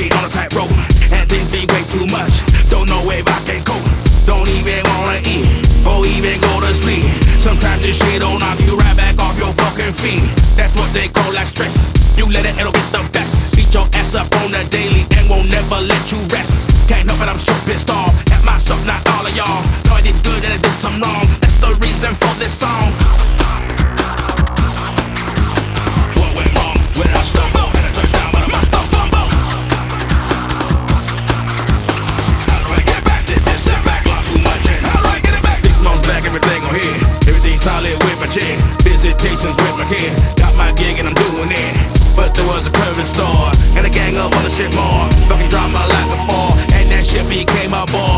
straight on a tightrope, and things be way too much. Don't know if I can cope. Don't even wanna eat or even go to sleep. Sometimes this shit don't knock you right back off your fucking feet. That's what they call that stress. You let it, it'll get the best. Beat your ass up on the daily and won't never let you rest. Can't help it, I'm so pissed off at myself, not all of y'all. Know I did good and I did some wrong. That's the reason for this song. What went wrong when I stumbled and I touched down, but I must have fumbled. How do I get back? This is setback. Lost too much and how do I get it back? 6 months back, everything on here. Everything solid with my chair. Visitations with my kid. Got my gig and I'm doing it. But there was a curving store and a gang up on the shit more. Fucking drama like before, and that shit became a bore.